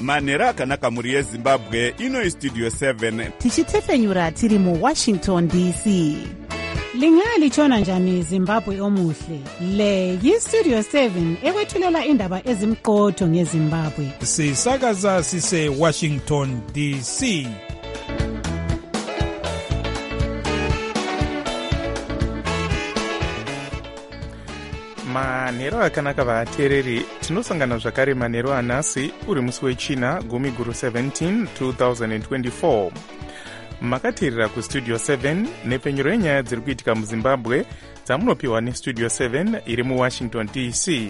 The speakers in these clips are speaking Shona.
manhero akanaka mhuri yezimbabwe. Ino istudio 7 tichitefenyura tiri muWashington DC. Lingalitshona njani Zimbabwe omuhle? Le yistudio 7 ekwethulela indaba ezimqotho ngeZimbabwe. Sisakaza sise Washington DC. Manhero akanaka vateereri, tinosangana zvakare manhero anhasi uri musi wechina 17 2024. Makateerera kustudio 7 nepfenyuro yenyaya dziri kuitika muZimbabwe dzamunopiwa nestudio 7 iri muWashington DC.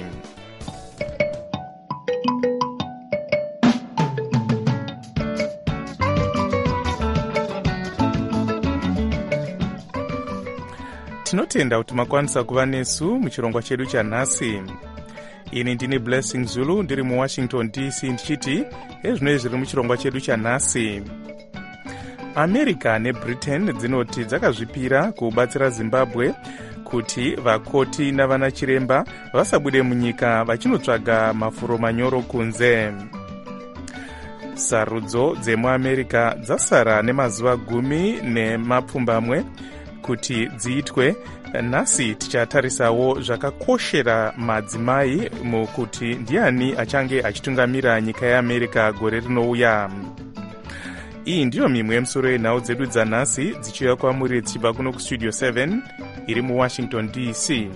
Tinotenda kuti makwanisa kuva nesu muchirongwa chedu chanhasi. Ini ndini Blessing Zulu ndiri muWashington DC ndichiti ezvinoi zviri muchirongwa chedu chanhasi. America neBritain dzinoti dzakazvipira kubatsira Zimbabwe kuti vakoti navana chiremba vasabude munyika vachinotsvaga mafuro manyoro kunze. Sarudzo dzemuAmerica dzasara nemazuva 10 kuti dziitwe. Nhasi tichatarisawo zvakakoshera madzimai mukuti ndiani achange achitungamira nyika yeAmerica gore rinouya. Iyi ndiyo mimwe yemusoro yenhau dzedu dzanhasi dzichiuya kwamuri dzichibva kuno kustudio 7 iri muWashington DC.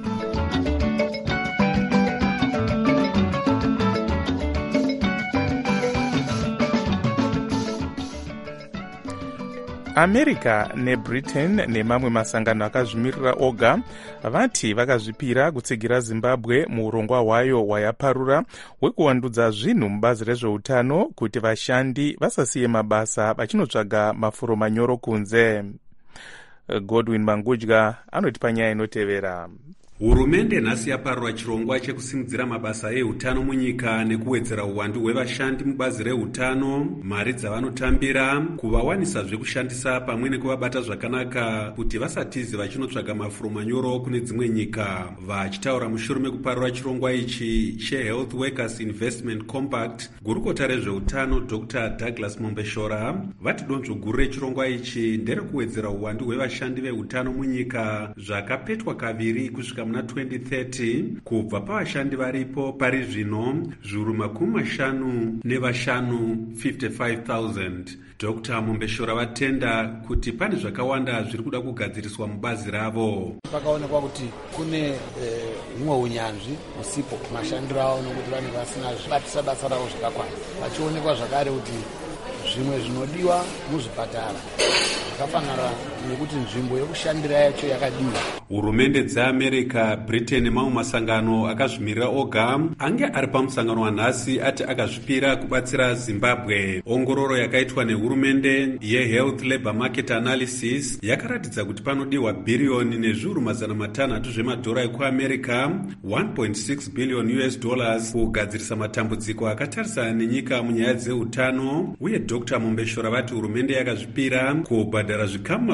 America neBritain nemamwe masangano akazvimirira oga vati vakazvipira kutsigira Zimbabwe muurongwa hwayo hwayaparura hwekuvandudza zvinhu mubazi rezveutano kuti vashandi vasasiye mabasa vachinotsvaga mafuro manyoro kunze. Godwin Mangudya anotipa nyaya inotevera. Hurumende nhasi yaparura chirongwa chekusimudzira mabasa eutano munyika nekuwedzera uwandu hwevashandi mubazi reutano, mari dzavanotambira, kuvawanisa zvekushandisa pamwe nekuvabata zvakanaka kuti vasatize vachinotsvaga mafuro manyoro kune dzimwe nyika. Vachitaura mushure mekuparura chirongwa ichi cheHealth Workers Investment Compact, gurukota rezveutano Dr. Douglas Mombeshora vati donzvo guru rechirongwa ichi nderekuwedzera uwandu hwevashandi veutano munyika zvakapetwa kaviri kusvika muna 2030 kubva pavashandi varipo pari zvino zviuru 55,000. Dr. Mombeshora vatenda kuti pane zvakawanda zviri kuda kugadziriswa mubazi ravo. Pakaonekwa kuti kune humwe unyanzvi usipo mashandiro avo nokuti vanenge vasina zvibatisa basa ravo zvakakwana. Vachionekwa zvakare kuti zvimwe zvinodiwa muzvipatara zvakafanana nekuti nzvimbo yekushandira yacho yakadiwa. Hurumende dzeAmerica, Britain nemamwe masangano akazvimirira oga ange ari pamusangano wanhasi ati akazvipira kubatsira Zimbabwe. Ongororo yakaitwa nehurumende yeHealth Labor Market Analysis yakaratidza kuti panodiwa bhiriyoni nezviuru 500 zvemadhora ekuAmerica, $1.6 billion kugadzirisa matambudziko akatarisana nenyika munyaya dzeutano. Uye Dr. Mombeshora vati hurumende yakazvipira kubhadhara zvikamu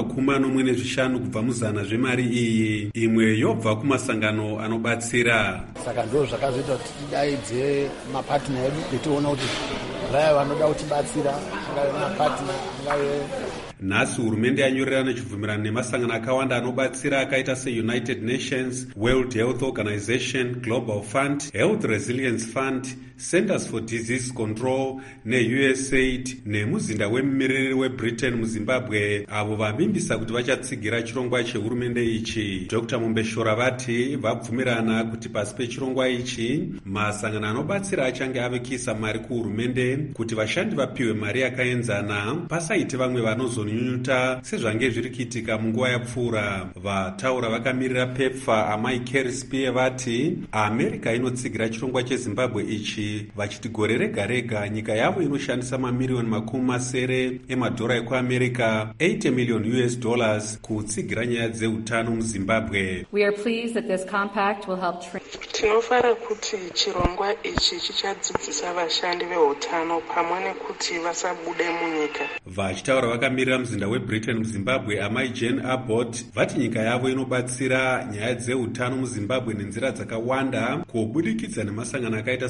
45 kubva muzana zvemari iyi, imwe yobva kumasangano anobatsira. Saka ndo zvakazoita kuti tidaidze mapatna edu tione kuti vaya vanoda kutibatsira ngave mapatna ngave. Nhasi hurumende yanyorera nechibvumirano nemasangano akawanda anobatsira akaita seUnited Nations, World Health Organization, Global Fund, Health Resilience Fund, Centers for Disease Control neUSAID nemuzinda wemumiriri weBritain muZimbabwe avo vavimbisa kuti vachatsigira chirongwa chehurumende ichi. Dr. Mombeshora vati vabvumirana kuti pasi pechirongwa ichi masangano anobatsira achange avekisa mari kuhurumende kuti vashandi vapiwe mari yakaenzana pasaite vamwe vanozonyunyuta sezvange zviri kuitika munguva yapfuura. Vataura vakamirira PEPFAR amai Carrie Spear vati America inotsigira chirongwa cheZimbabwe ichi vachiti gore rega rega nyika yavo inoshandisa mamiliyoni 70 emadhora ekuAmerica, $80 million kutsigira nyaya dzeutano muZimbabwe. We are pleased that this compact will help train. Tinofara kuti chirongwa ichi chichadzidzisa vashandi veutano pamwe nekuti vasabude munyika. Vachitaura vakamirira muzinda weBritain muZimbabwe amai Jane Abbott vati nyika yavo inobatsira nyaya dzeutano muZimbabwe nenzira dzakawanda kubudikidza nemasangano akaita seGlobal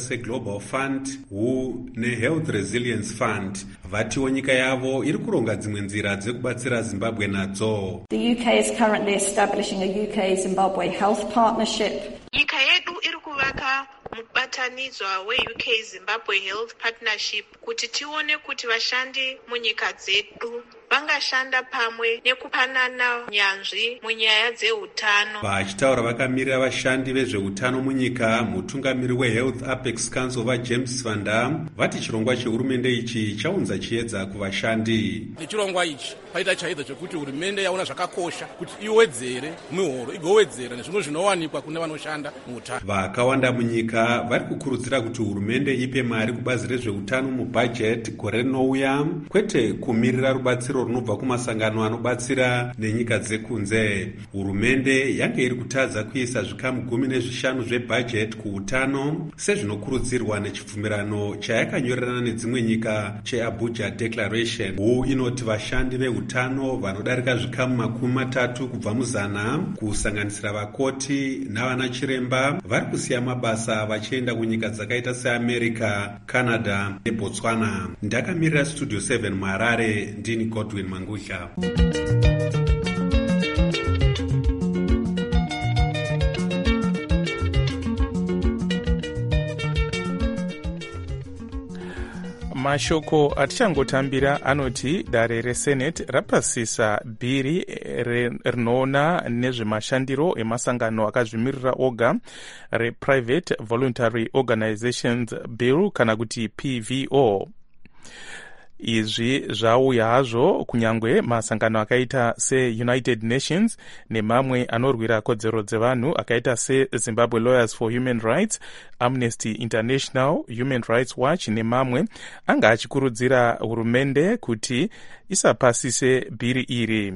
Global Fund, WHO neHealth Resilience Fund vatiwo nyika yavo iri kuronga dzimwe nzira dzekubatsira Zimbabwe nadzo. The UK is currently establishing a UK-Zimbabwe health partnership. Nyika yedu iri kuvaka mubatanidzwa we-UK Zimbabwe Health Partnership kuti tione kuti vashandi munyika dzedu vangashanda pamwe nekupanana nyanzvi munyaya dzeutano. Vachitaura vakamirira vashandi vezveutano munyika, mutungamiri weHealth Apex Council vaJames van Dam vati chirongwa chehurumende ichi chaunza chiedza kuvashandi. Nechirongwa ichi paita chaedza chekuti hurumende yaona zvakakosha kuti iwedzere mihoro, igowedzera nezvimwe zvinowanikwa kune vanoshanda muutano. Vakawanda munyika vari kukurudzira kuti hurumende ipe mari kubazi rezveutano mubhajeti gore rinouya, kwete kumirira rubatsiro runobva kumasangano anobatsira nenyika dzekunze. Hurumende yange iri kutadza kuisa zvikamu 15 zvebhajeti kuutano sezvinokurudzirwa nechibvumirano chayakanyorerana nedzimwe nyika cheAbuja Declaration. WHO inoti vashandi veutano vanodarika zvikamu 30 kubva muzana, kusanganisira vakoti navana chiremba, vari kusiya mabasa vachienda kunyika dzakaita seAmerica, Canada neBotswana. Ndakamirira Studio 7 muHarare, ndini Godwin Mangudla. Mashoko atichangotambira anoti dare reSenate rapasisa bhiri rinoona nezvemashandiro emasangano akazvimirira oga rePrivate Voluntary Organizations Bill kana kuti PVO. Izvi zvauya hazvo kunyangwe masangano akaita seUnited Nations nemamwe anorwira kodzero dzevanhu akaita seZimbabwe Lawyers for Human Rights, Amnesty International, Human Rights Watch nemamwe anga achikurudzira hurumende kuti isapasise bhiri iri.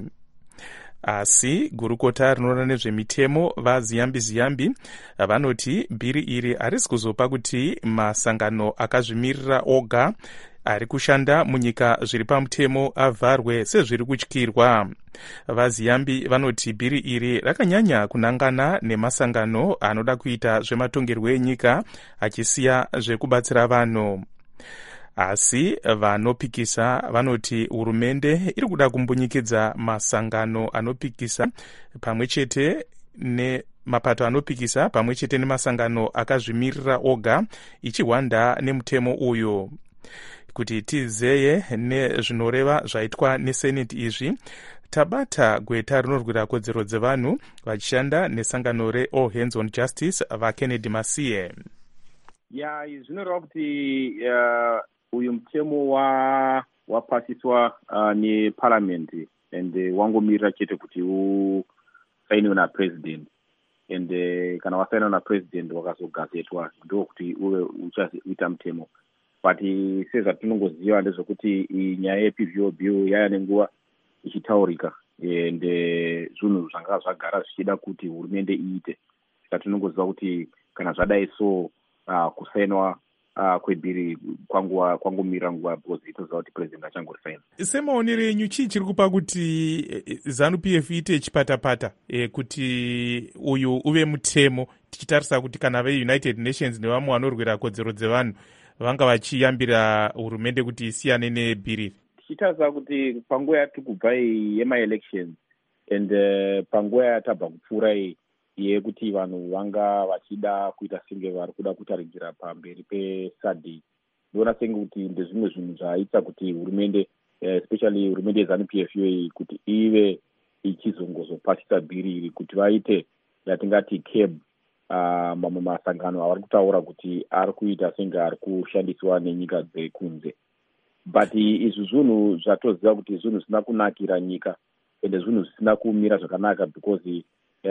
Asi gurukota rinoona nezvemitemo vaZiyambi vanoti bhiri iri harisi kuzopa kuti masangano akazvimirira oga ari kushanda munyika zviri pamutemo avharwe sezviri kutyirwa. VaZiyambi vanoti bhiri iri rakanyanya kunangana nemasangano anoda kuita zvematongerwo enyika achisiya zvekubatsira vanhu. Asi vanopikisa vanoti hurumende iri kuda kumbunyikidza masangano anopikisa pamwe chete mapato anopikisa pamwe chete nemasangano akazvimirira oga ichihwanda nemutemo uyu. Kuti tizeye nezvinoreva zvaitwa neSenate izvi, tabata gweta rinorwira kodzero dzevanhu vachishanda nesangano reAll Hands on Justice vaKennedy Masiye. Zvinoreva kuti uyu mutemo wapasiswa neparliament and wangomirira chete kuti usainiwe napresident, and kana wasainiwa napresident wakazogazetwa ndokuti uve uchaita mutemo. But sezvatinongoziva ndezvekuti nyaya yePVO bill yaya nenguva ichitaurika and zvinhu zvanga zvagara zvichida kuti hurumende iite. Saka tinongoziva kuti kana zvadai so kusainwa kwebhiri kwangomirira nguva because itoziva kuti president achangorisaina. Semaonero enyu chii chiri kupa kuti ZANU-PF iite chipatapata kuti uyu uve mutemo, tichitarisa kuti kana veUnited Nations nevamwe vanorwira kodzero dzevanhu vanga vachiyambira hurumende kuti isiyane nebhiri? Tichitarisa kuti panguva yatiri kubva yemaelections and panguva yatabva kupfuura yekuti vanhu vanga vachida kuita senge vari kuda kutaridzira pamberi peSADC, ndoona senge kuti ndezvimwe zvinhu zvaita kuti hurumende especially hurumende yeZANU-PF kuti ive ichizongozopasisa bhiri iri kuti vaite yatingati CAB, mamwe masangano avari kutaura kuti ari kuita senge ari kushandiswa nenyika dzekunze. But izvi zvinhu zvatoziva kuti zvinhu zvisina kunakira nyika ende zvinhu zvisina kumira zvakanaka because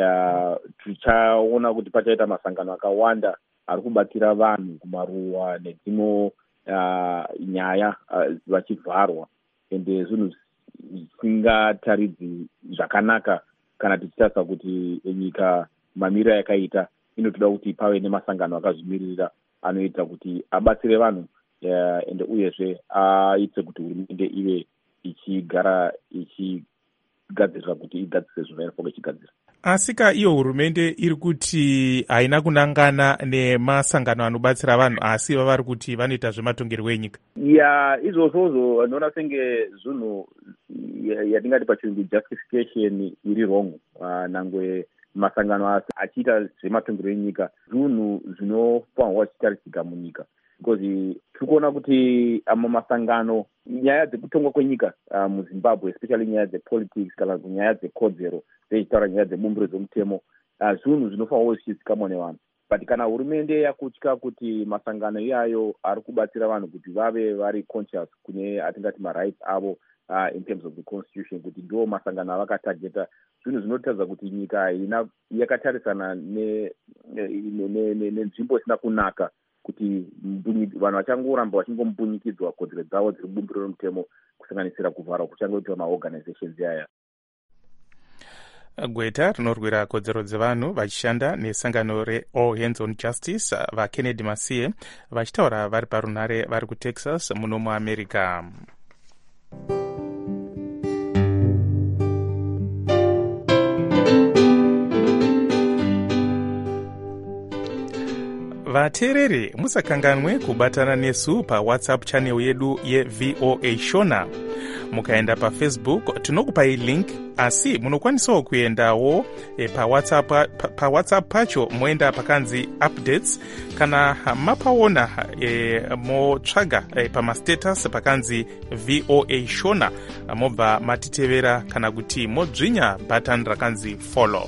tichaona kuti pachaita masangano akawanda ari kubatsira vanhu kumaruwa nedzimwe nyaya vachivharwa, ende zvinhu zvisingataridzi zvakanaka kana tichitarisa kuti nyika mamiriro yakaita inotoda kuti pave nemasangano akazvimirira anoita kuti abatsire vanhu ende uyezve aite kuti hurumende ive ichigara ichigadzirira kuti igadzise zvinhu yainofanira ichigadzira. Asika iyo hurumende iri kuti haina kunangana nemasangano anobatsira vanhu asi vari kuti vanoita zvematongerwo enyika. Izvozvozvo ndinoona senge zvinhu yatingati pachirungu justification iri wrong. Nangwe masangano achiita zvematongerwo enyika zvinhu zvinofanirwa zvichitaridzika munyika, because tiri kuona kuti masangano, nyaya dzekutongwa kwenyika muZimbabwe, especially nyaya dzepolitics kana nyaya dzekodzero dzechitaura nyaya dzebumbiro dzomutemo, zvinhu zvinofanirwa zvichizikamwa nevanhu. But kana hurumende yakutya kuti masangano iyayo ari kubatsira vanhu kuti vave vari conscious kune atingati marights avo in terms of the constitution, kuti ndo masangano avakatageta, zvinhu zvinotadza kuti nyika yakatarisana nenzvimbo isina kunaka, kuti vanhu vachangoramba vachingombunyukidzwa kodzero dzavo dziri bumbiro romutemo, kusanganisira kuvharwa kuchangoitwa maorganizations aya. Gweta rinorwira kodzero dzevanhu vachishanda nesangano reAll Hands on Justice vaKennedy Masiye vachitaura vari parunhare vari kuTexas muno muAmerica. Vateereri musakanganwe kubatana nesu paWhatsApp channel yedu yeVOA Shona. Mukaenda paFacebook tinokupai link, asi munokwanisawo kuendawo paWhatsApp pacho moenda pakanzi updates, kana mapaona motsvaga pamastatus pakanzi VOA Shona mobva matitevera, kana kuti modzvinya button rakanzi follow.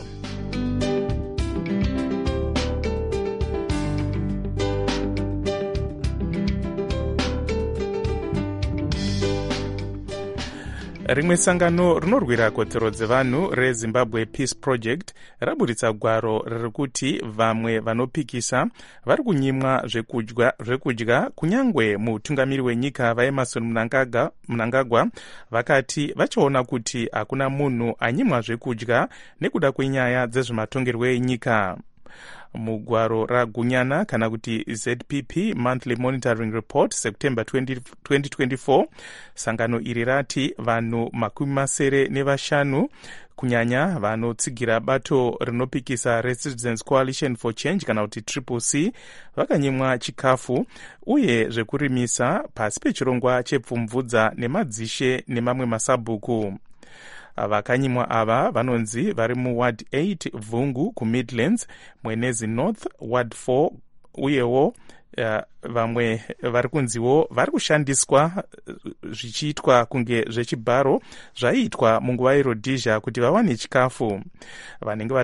Rimwe sangano rinorwira kodzero dzevanhu reZimbabwe Peace Project raburitsa gwaro riri kuti vamwe vanopikisa vari kunyimwa zvekudya kunyangwe mutungamiri wenyika vaEmmerson Mnangagwa vakati vachiona kuti hakuna munhu anyimwa zvekudya nekuda kwenyaya dzezvematongerwo enyika. Mugwaro ragunyana kana kuti ZPP Monthly Monitoring Report September 2024, sangano iri rati vanhu 75 kunyanya vanotsigira bato rinopikisa Citizens Coalition for Change kana kuti CCC vakanyimwa chikafu uye zvekurimisa pasi pechirongwa chepfumvudza nemadzishe nemamwe masabhuku. Vakanyimwa ava vanonzi vari muWard 8 Vungu kuMidlands, Mwenezi North, Ward 4 uyewo vamwe vari kunziwo vari kushandiswa zvichiitwa kunge zvechibharo zvaiitwa munguva yeRhodesia kuti vawane chikafu. Vanenge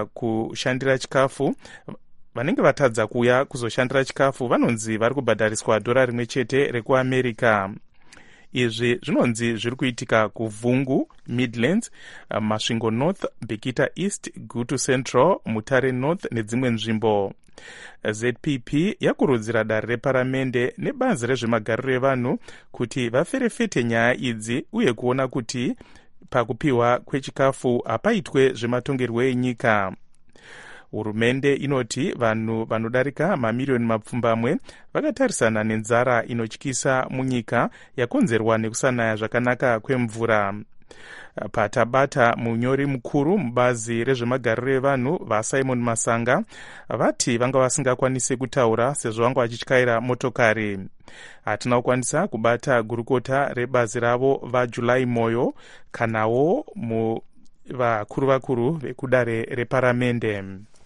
vatadza kuuya kuzoshandira chikafu vanonzi vari kubhadhariswa $1 rekuAmerica. Izvi zvinonzi zviri kuitika kuVungu, Midlands, Masvingo North, Bikita East, Gutu Central, Mutare North nedzimwe nzvimbo. ZPP yakurudzira dare reparamende nebazi rezvemagariro evanhu kuti vaferefete nyaya idzi uye kuona kuti pakupiwa kwechikafu hapaitwe zvematongerwo enyika. Hurumende inoti vanhu vanodarika mamiliyoni mapfumbamwe vakatarisana nenzara inotyisa munyika yakonzerwa nekusanaya zvakanaka kwemvura. Patabata munyori mukuru mubazi rezvemagariro evanhu vaSimon Masanga vati vanga vasingakwanisi kutaura sezvo vanga vachityaira motokari. Hatina kukwanisa kubata gurukota rebazi ravo vaJulai Moyo kanawo vakuru vekudare reparamende.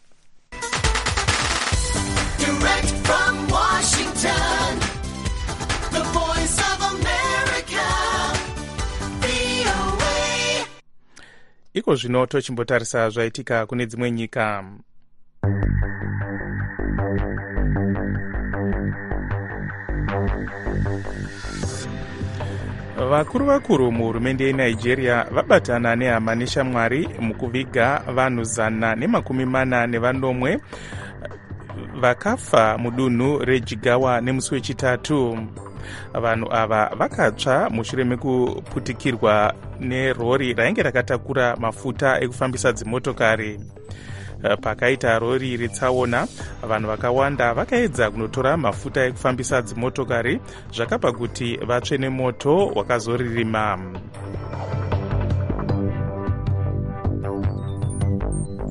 Direct from Washington, the voice of America, VOA. Iko zvino tochimbotarisa zvaitika kune dzimwe nyika. Vakuru muhurumende yeNigeria vabatana nehama neshamwari mukuviga vanhu 140 vakafa mudunhu reJigawa nemusi wechitatu. Vanhu ava vakatsva mushure mekuputikirwa nerori rainge rakatakura mafuta ekufambisa dzimotokari. Pakaita rori retsaona, vanhu vakawanda vakaedza kunotora mafuta ekufambisa dzimotokari zvakapa kuti vatsve nemoto wakazoririma.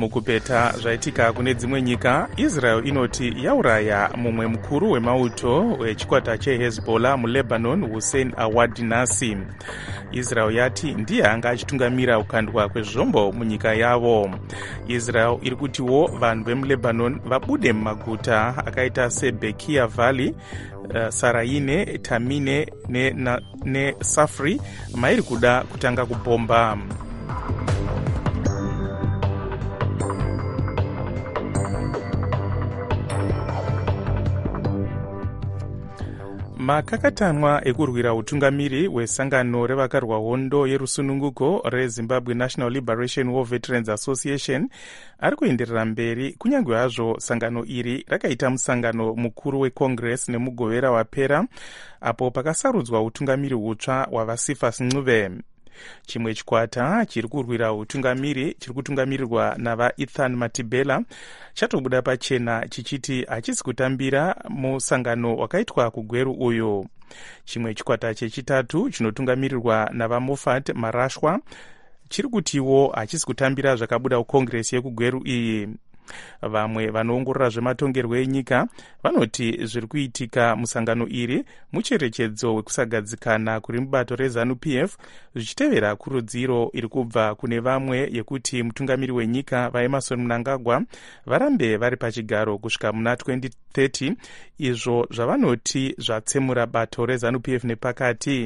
mukupeta zvaitika kune dzimwe nyika, Israel inoti yauraya mumwe mukuru wemauto wechikwata cheHezbollah muLebanon, Hussein Awad Nasi. Israel yati ndiye anga achitungamira kukandwa kwezvombo munyika yavo. Israel iri kutiwo vanhu vemuLebanon vabude mumaguta akaita seBekia Valley, Saraine, Tamine neSafri mairi kuda kutanga kubhomba. Makakatanwa ekurwira utungamiri wesangano revakarwa hondo yerusununguko reZimbabwe National Liberation War Veterans Association ari kuenderera mberi, kunyange hazvo sangano iri rakaita musangano mukuru weCongress nemugovera wapera apo pakasarudzwa utungamiri hutsva hwavaSifas Ncube. Chimwe chikwata chiri kurwira utungamiri chiri kutungamirirwa navaEthan Matibela chatobuda pachena chichiti hachisi kutambira musangano wakaitwa kugweru uyu. Chimwe chikwata chechitatu chinotungamirirwa navaMoffat Marashwa chiri kutiwo hachisi kutambira zvakabuda kukongresi yekugweru iyi. Vamwe vanoongorora zvematongerwo enyika vanoti zviri kuitika musangano iri mucherechedzo wekusagadzikana kuri mubato reZANU-PF, zvichitevera kurudziro iri kubva kune vamwe yekuti mutungamiri wenyika vaEmmerson Mnangagwa varambe vari pachigaro kusvika muna 2030, izvo zvavanoti zvatsemura bato reZANU-PF nepakati.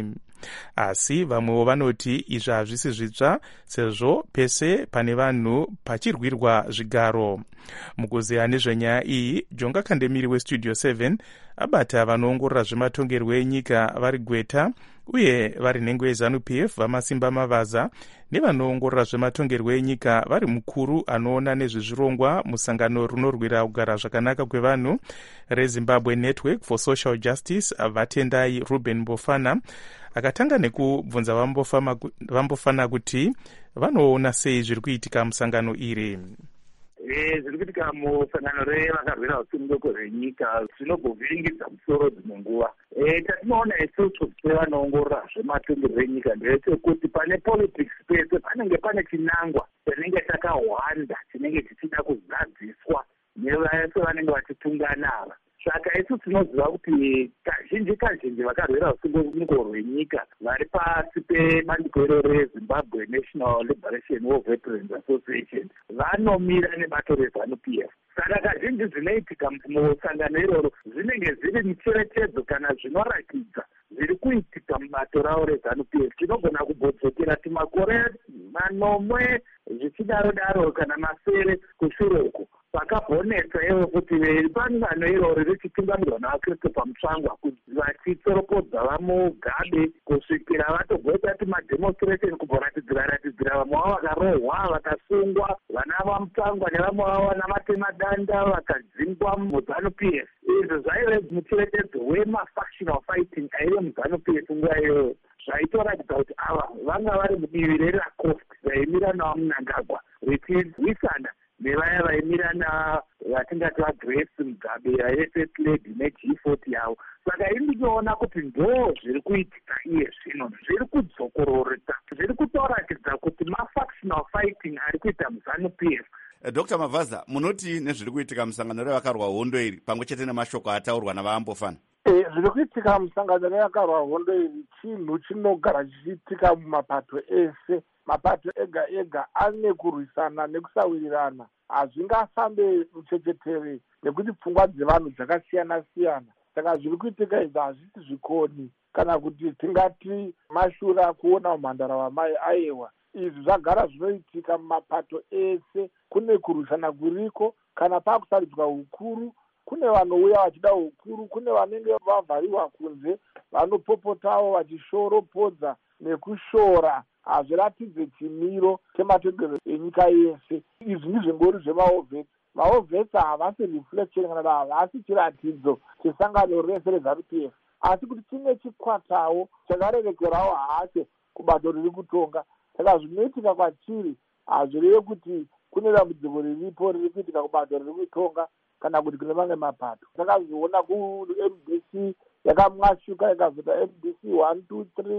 Asi vamwewo vanoti izvi hazvisi zvitsva sezvo pese pane vanhu pachirwirwa zvigaro. Mukuzeya nezvenyaya iyi, Jonga Kandemiri weStudio 7 abata vanoongorora zvematongerwo enyika vari Gweta uye vari nhengo yeZANU-PF vaMasimba Mavaza nevanoongorora zvematongerwo enyika vari mukuru anoona nezvezvirongwa musangano runorwira kugara zvakanaka kwevanhu reZimbabwe Network for Social Justice vaTendai Ruben Mbofana. Akatanga nekubvunza Vambofana kuti vanoona sei zviri kuitika musangano iri. Zviri kuitika musangano revakarwira usununguko hwenyika zvinobvuvhiringidza musoro dzimwe nguva. Tatinoona isusu sevanoongorora zvematongerwo enyika ndechekuti pane politics pese panenge pane chinangwa chinenge takahwanda chinenge chichida kuzadziswa nevese vanenge vachitunga ava. Saka isu tinoziva kuti kazhinji vakarwira usununguko hwenyika vari pasi pebandiko iro reZimbabwe National Liberation War Veterans Association vanomira nebato reZANU-PF. Saka kazhinji zvinoitika musangano iroro zvinenge zviri micherechedzo kana zvinoratidza zviri kuitika mubato ravo reZANU-PF. Tinogona kubodzokera timakore manomwe zvichidaro kana masere kushure uko pakabhonetsa ivo kuti sangano iroro richitungamirwa navaKristu pamutsvangwa vachitsoropodza vamugabe kusvikira vatogoita kuti mademonstration kuboratidzira vamwe vavo vakarohwa vakasungwa, vana vamutsvangwa nevamwe vavo namatema danda vakadzingwa muZANU-PF. Izvi zvaive mucherechedzo wemafactional fighting aive muZANU-PF nguva iyoyo. Zvaitoratidza kuti ava vanga vari mudivi reLacoste vaimira navo Mnangagwa richirwisana nevaya vaimirana vatingati vaGrace Mugabe vaFirst Lady neG40 yavo. Saka ini ndinoona kuti ndo zviri kuitika iye zvino zviri kudzokororeka, zviri kutoratidza kuti mafactional fighting ari kuita muZANU-PF. Dr. Mavaza, munoti nezviri kuitika musangano revakarwa hondo iri pamwe chete nemashoko ataurwa navaMbofana? Zviri kuitika musangano revakarwa hondo iri chinhu chinogara chichiitika mumapato ese. Mapato ega ega ane kurwisana nekusawirirana, hazvingafambe muchechetere nekuti pfungwa dzevanhu dzakasiyana siyana. Saka zviri kuitika izvi hazvisi zvikoni kana kuti tingati mashura kuona umhandara wamai ayewa. Izvi zvagara zvinoitika mumapato ese. Kune kurwisana kuriko, kana pakusaridzwa ukuru kune vanouya vachida ukuru, kune vanenge vavhariwa kunze vanopopotawo vachishoropodza nekushora. Hazviratidze chimiro chematongerwo enyika yese. Izvi ndizvingori zvemaovhesi. Maovhesi havasi reflection kana havasi chiratidzo chesangano rese reZANU-PF, asi kuti chine chikwatawo chakarerekerawo hacho kubato riri kutonga. Saka zvinoitika kwachiri hazvireve kuti kune dambudziko riripo riri kuitika kubato riri kutonga kana kuti kune mamwe mapato. Takazviona kuMBC yakamwashuka ikazoita MBC 1, 2, 3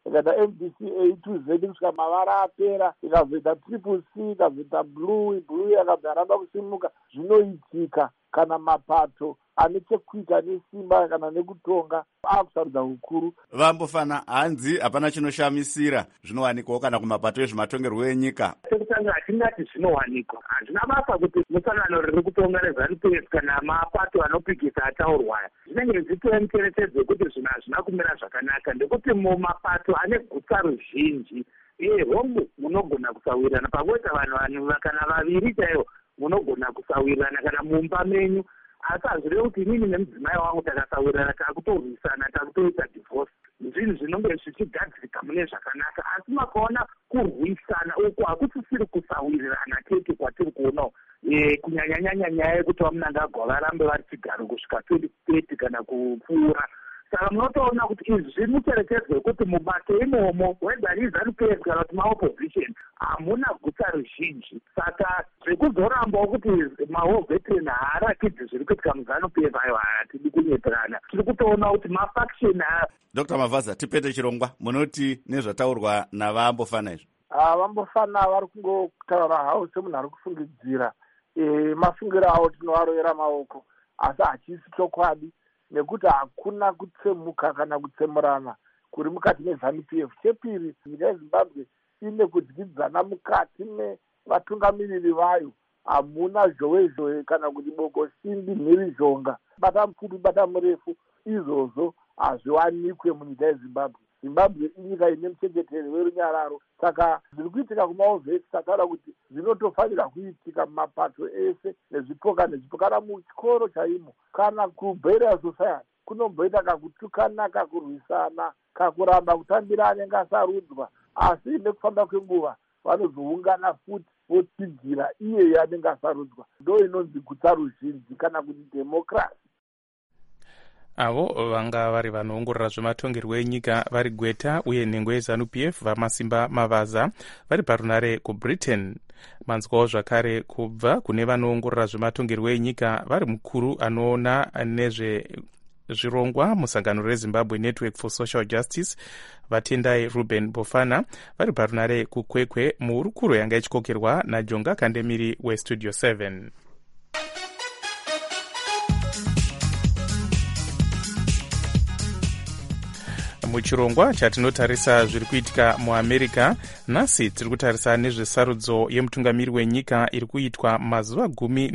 ikaita MDC A2Z kusvika mavara apera, ikazoita triple C, ikazoita blue yakabva yaramba kusimuka. Zvinoitika kana mapato ane chekuita nesimba kana nekutonga akusarudza hukuru. Vambofana hanzi hapana chinoshamisira zvinowanikwawo kana kumapato ezvematongerwo enyika. Sekutanga hatingati zvinowanikwa. Hazvina basa kuti musangano riri kutonga reZANU-PF kana mapato anopikisa ataurwaya zvinenge zvichitora mucherechedzo wekuti zvinhu hazvina kumira zvakanaka, ndekuti mumapato ane gutsa ruzhinji hombo munogona kusawirirana. Pangoita vanhu kana vaviri chaivo munogona kusawirirana kana mumba menyu, asi hazvireve kuti inini nemudzimai wangu takasawirirana takutorwisana takutoita divorce. Zvinhu zvinonge zvichigadzirika mune zvakanaka, asi makaona kurwisana uku hakusisiri kusawirirana chete kwatiri kuonawo. Kunyanyanyanya nyaya yekuti vamunangagwa varambe vari chigaro kusvika 2030 kana kupfuura. Saka munotoona kuti izvi zviri mucherechedzo wekuti mubato imomo whether iZANU-PF kana kuti maopposition hamuna gutsa ruzhinji. Saka zvekuzorambawo kuti mahall veteran haarakidzi zviri kuitika muZANU-PF ayo hatidi kunyeperana. Tiri kutoona kuti mafaction. Dr. Mavaza, tipete chirongwa, munoti nezvataurwa navambofana izvi? Vambofana vari kungotaura havo semunhu ari kufungidzira. Mafungiro avo tinovarovera maoko, asi hachisi chokwadi, nekuti hakuna kutsemuka kana kutsemurana kuri mukati meZANU-PF. Chepiri, nyika yeZimbabwe ine kudyidzana mukati mevatungamiriri vayo. Hamuna zhowe kana kuti bogosimbi mhirizhonga, bata mupfupi bata murefu, izvozvo hazviwanikwe munyika yeZimbabwe. Zimbabwe inyika ine muchengeteri werunyararo. Saka zviri kuitika kumaovhesi tataura kuti zvinotofanira kuitika mumapato ese nezvipoka kana muchikoro chaimo kana kuburial society kunomboita kakutukana, kakurwisana, kakuramba kutambira anenge asarudzwa, asi nekufamba kwenguva vanozoungana futi votsigira iye anenge asarudzwa. Ndo inonzi gutsa ruzhinji kana kuti democracy. Avo vanga vari vanoongorora zvematongerwo enyika vari Gweta uye nhengo yeZANU-PF vaMasimba Mavaza vari parunare kuBritain. Manzwawo zvakare kubva kune vanoongorora zvematongerwo enyika vari mukuru anoona nezvezvirongwa musangano reZimbabwe Network for Social Justice Vatendai Ruben Bofana vari parunare kuKwekwe muhurukuro yanga ichikokerwa naJonga Kandemiri weStudio 7. Muchirongwa chatinotarisa zviri kuitika muAmerica, nhasi tiri kutarisa nezvesarudzo yemutungamiri wenyika iri kuitwa mazuva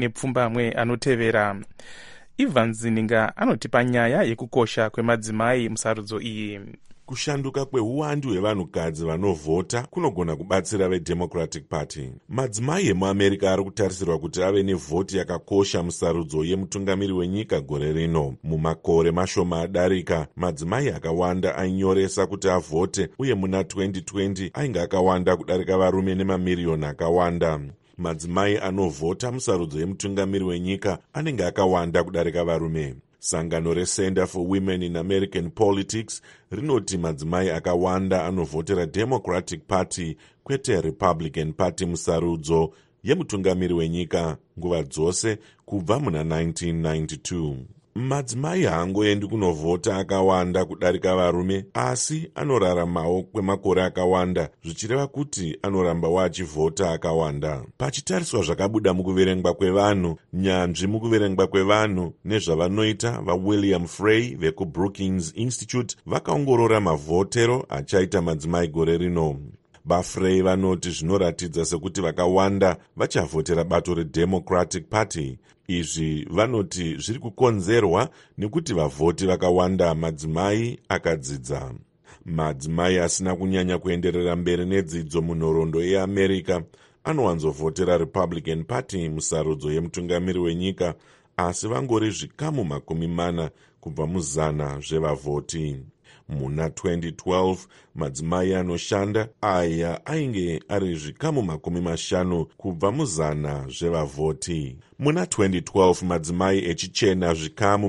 10 anotevera. Ivan Zininga anotipa nyaya yekukosha kwemadzimai musarudzo iyi. Kushanduka kweuwandu hwevanhukadzi vanovhota kunogona kubatsira veDemocratic Party. Madzimai emuAmerica ari kutarisirwa kuti ave nevhoti yakakosha musarudzo yemutungamiri wenyika gore rino. Mumakore mashoma adarika, madzimai akawanda ainyoresa kuti avhote, uye muna 2020 ainge akawanda kudarika varume nemamiriyoni akawanda. Madzimai anovhota musarudzo yemutungamiri wenyika anenge akawanda kudarika varume. Sangano reCenter for Women in American Politics rinoti madzimai akawanda anovhotera Democratic Party kwete Republican Party musarudzo yemutungamiri wenyika nguva dzose kubva muna 1992. Madzimai haangoendi kunovhota akawanda kudarika varume, asi anoraramawo kwemakore akawanda, zvichireva kuti anoramba achivhota akawanda. Pachitariswa zvakabuda mukuverengwa kwevanhu, nyanzvi mukuverengwa kwevanhu nezvavanoita, vaWilliam Frey vekuBrookings Institute vakaongorora mavhotero achaita madzimai gore rino. VaFrey vanoti zvinoratidza sekuti vakawanda vachavhotera bato reDemocratic Party. Izvi vanoti zviri kukonzerwa nekuti vavhoti vakawanda madzimai akadzidza. Madzimai asina kunyanya kuenderera mberi nedzidzo munhoroondo yeAmerica anowanzovhotera Republican Party musarudzo yemutungamiri wenyika, asi vangori zvikamu 40 kubva muzana zvevavhoti. Muna 2012 madzimai anoshanda aya ainge ari zvikamu 50 kubva muzana zvevavhoti. Muna 2012 madzimai echichena zvikamu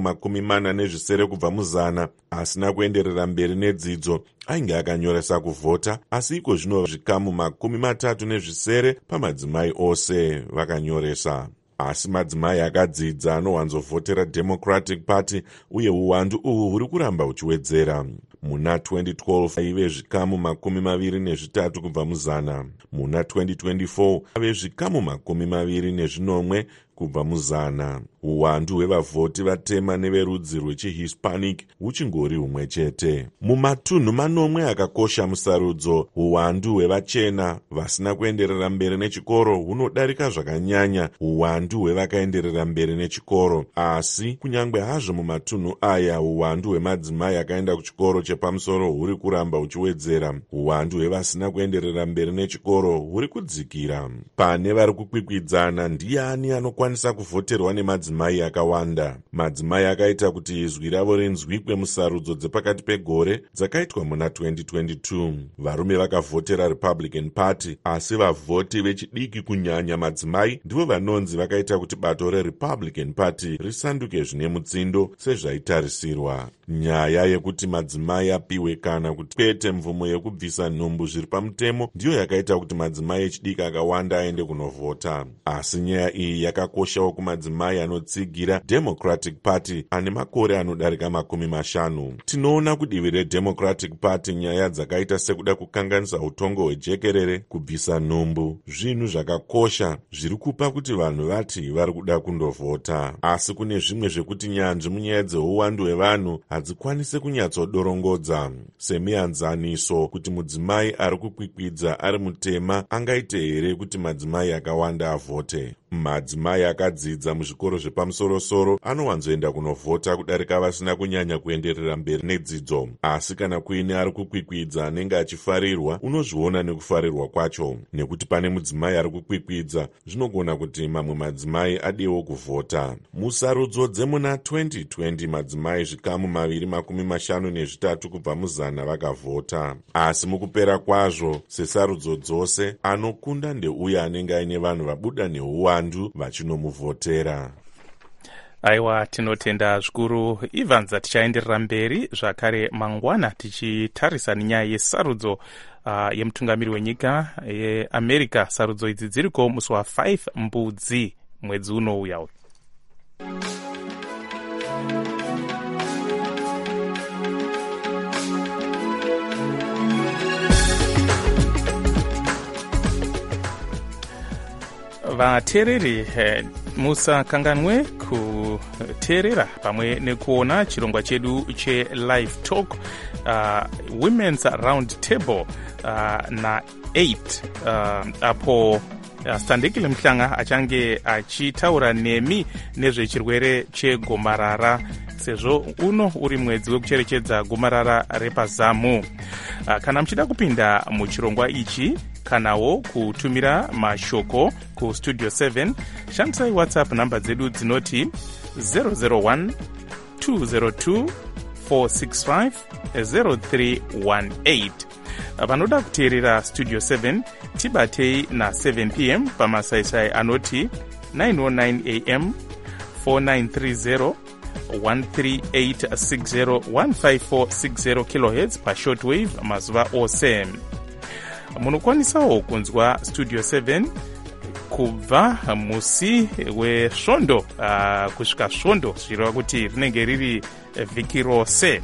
47 kubva muzana asina kuenderera mberi nedzidzo ainge akanyoresa kuvhota, asi iko zvino zvikamu 37 pamadzimai ose vakanyoresa. asi madzimai akadzidza anowanzovhotera Democratic Party uye uwandu uhwu huri kuramba huchiwedzera. Muna 2012 aive zvikamu 23 kubva muzana. Muna 2024 ave zvikamu 20 kubva muzana. Uwandu hwevavhoti vatema neverudzi rwechihispanic huchingori humwe chete. Mumatunhu manomwe akakosha musarudzo, uwandu hwevachena vasina kuenderera mberi nechikoro hunodarika zvakanyanya uwandu hwevakaenderera mberi nechikoro. Asi kunyangwe hazvo mumatunhu aya uwandu hwemadzimai akaenda kuchikoro chepamusoro huri kuramba huchiwedzera, uwandu hwevasina kuenderera mberi nechikoro huri kudzikira. Pane vari kukwikwidzana ndiani anokwanisa kuvhoterwa nemadzimai akawanda. Madzimai akaita kuti izwi ravo rinzwikwe musarudzo dzepakati pegore dzakaitwa muna 2022. Varume vakavhotera Republican Party, asi vavhoti vechidiki kunyanya madzimai ndivo vanonzi vakaita kuti bato reRepublican Party risanduke zvine mutsindo sezvaitarisirwa. Nyaya yekuti madzimai apiwe kana kuti kwete mvumo yekubvisa nhumbu zviri pamutemo ndiyo yakaita kuti madzimai echidiki akawanda aende kunovhota. Asi nyaya iyi yakakoshawo kumadzimai anotsigira Democratic Party ane makore anodarika 50. Tinoona kudivi reDemocratic Party nyaya dzakaita sekuda kukanganisa utongo hwejekerere, kubvisa nhumbu, zvinhu zvakakosha zviri kupa kuti vanhu vati vari kuda kundovhota. Asi kune zvimwe zvekuti nyanzvi munyaya dzeuwandu hwevanhu hadzikwanise kunyatsodorongodza, semianzaniso kuti mudzimai ari kukwikwidza ari mutema angaite here kuti madzimai akawanda avhote. Madzimai akadzidza muzvikoro zvepamusoro-soro anowanzoenda kunovhota kudarika vasina kunyanya kuenderera mberi nedzidzo. Asi kana kuine ari kukwikwidza anenge achifarirwa, unozviona nekufarirwa kwacho. Nekuti pane mudzimai ari kukwikwidza, zvinogona kuti mamwe madzimai adewo kuvhota. Musarudzo dzemuna 2020 madzimai zvikamu 253 kubva muzana vakavhota. Asi mukupera kwazvo, sesarudzo dzose, anokunda ndeuya anenge aine vanhu vabuda neuwandu vachinomuvhotera. Aiwa, tinotenda zvikuru. Ivanza tichaenderera mberi zvakare mangwana tichitarisa nenyaya yesarudzo yemutungamiri wenyika yeAmerica. Sarudzo idzi dziriko musi wa5 Mbudzi mwedzi unouya. Vateereri, musakanganwe kuteerera pamwe nekuona chirongwa chedu che-Live Talk Women's Round Table na8 apo Standekile Mhlanga achange achitaura nemi nezvechirwere chegomarara, sezvo uno uri mwedzi wekucherechedza gomarara repazamu. Kana muchida kupinda muchirongwa ichi kanawo kutumira mashoko ku Studio 7, shandisai WhatsApp namba dzedu dzinoti 001 202 465 0318. Vanoda kuteerera Studio 7 tibatei na7 p.m. pamasaisai anoti 909 am 4930 13860 15460 kHz pashortwave mazuva ose. Munokwanisawo kunzwa Studio 7 kubva musi wesvondo kusvika svondo, zvireva kuti rinenge riri vhiki rose.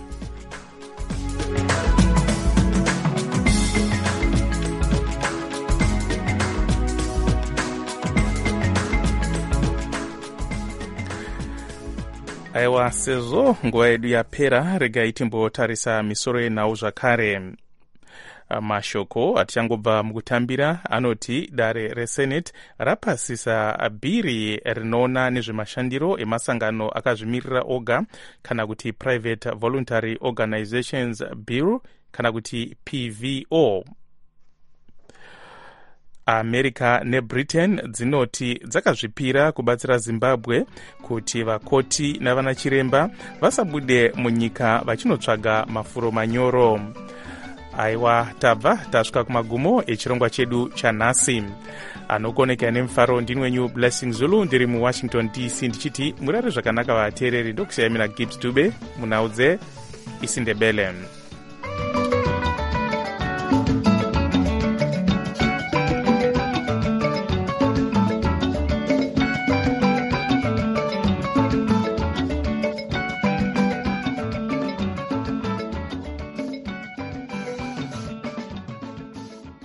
Aiwa, sezvo nguva yedu yapera, regai timbotarisa misoro yenhau zvakare. Mashoko atichangobva mukutambira anoti dare reSenate rapasisa bhiri rinoona nezvemashandiro emasangano akazvimirira oga kana kuti Private Voluntary Organizations Bill kana kuti PVO. America neBritain dzinoti dzakazvipira kubatsira Zimbabwe kuti vakoti navana chiremba vasabude munyika vachinotsvaga mafuro manyoro. Aiwa, tabva tasvika kumagumo echirongwa chedu chanhasi. Anokoneka nemufaro ndinwenyu Blessing Zulu, ndiri muWashington DC ndichiti murare zvakanaka vateereri. Ndokusiyamira Gibbs Dube munhau dzeIsindebele.